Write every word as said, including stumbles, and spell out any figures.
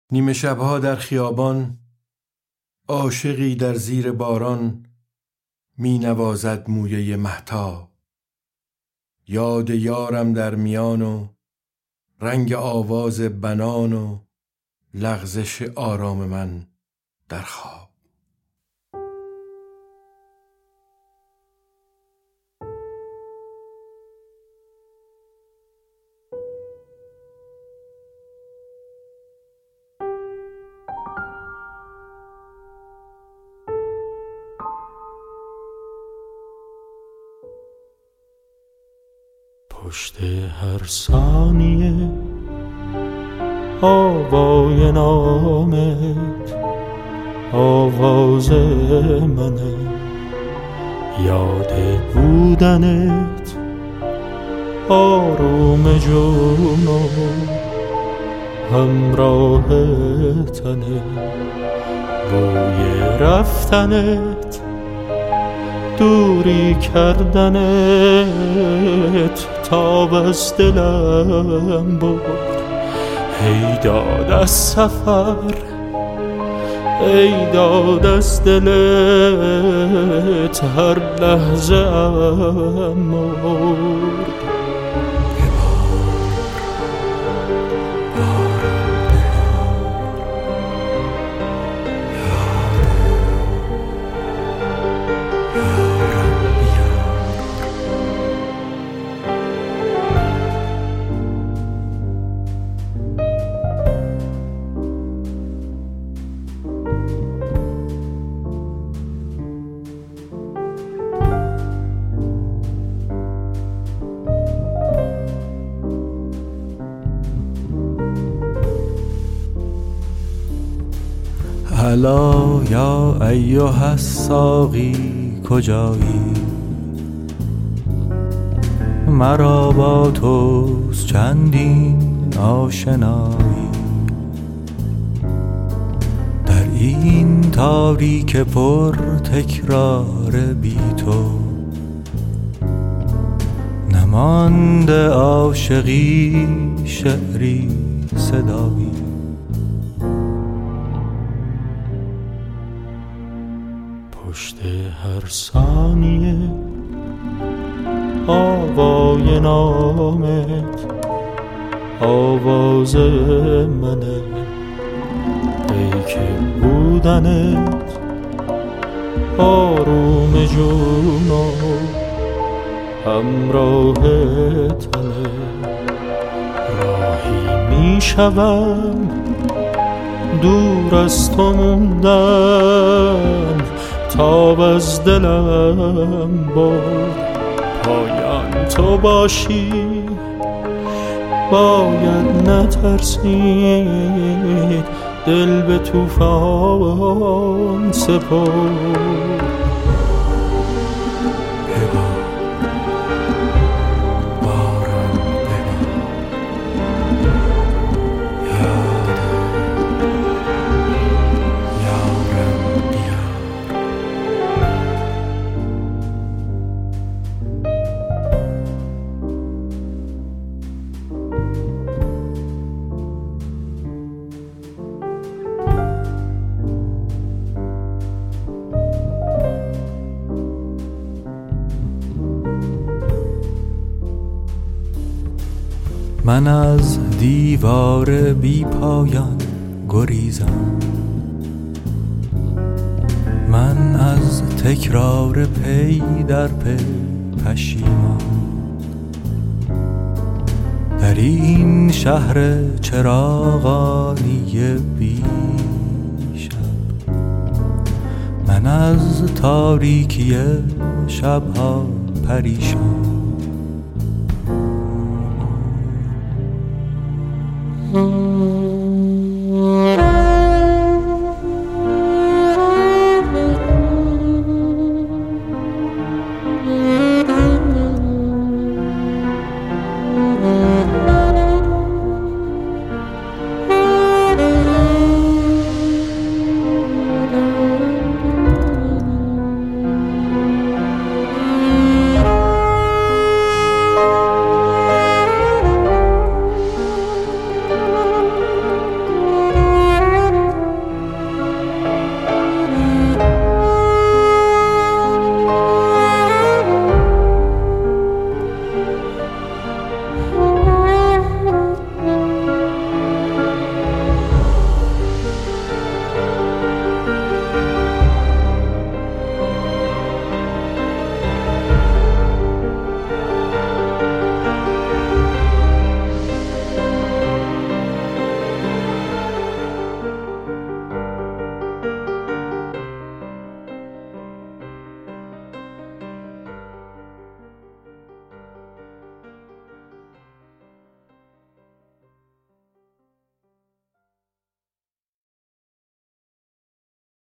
نیمه شبها در خیابان، عاشقی در زیر باران می نوازد مویه مهتاب. یاد یارم در میان و رنگ آواز بنان و لغزش آرام من در خواب. پشت هر ثانیه آوای نامت آواز منه، یاد بودنت آروم جون و همراه تنه، بوی رفتنت دوری کردنت تاب از دلم برد. ای داد از سفر، ای داد از دلت هر لحظه ام مرد. هلا یا ایها الساقی کجایی؟ مرا با توست چندین آشنایی، در این تاریک پر تکرار بی تو نمانده عاشقی شعری صدایی. پشت هر ثانیه آوای نامت آواز منه، ای که بودنت آروم جون و همراه تنه، راهی می شوم دور از تو موندن تاب از دلم برد. پایان تو باشی باید نترسید، دل به طوفان سپرد. من از دیوار بی پایان گریزم، من از تکرار پی در پی پشیمان، در این شهر چراغانی بی شب، من از تاریکی شبها پریشان. Mm-hmm.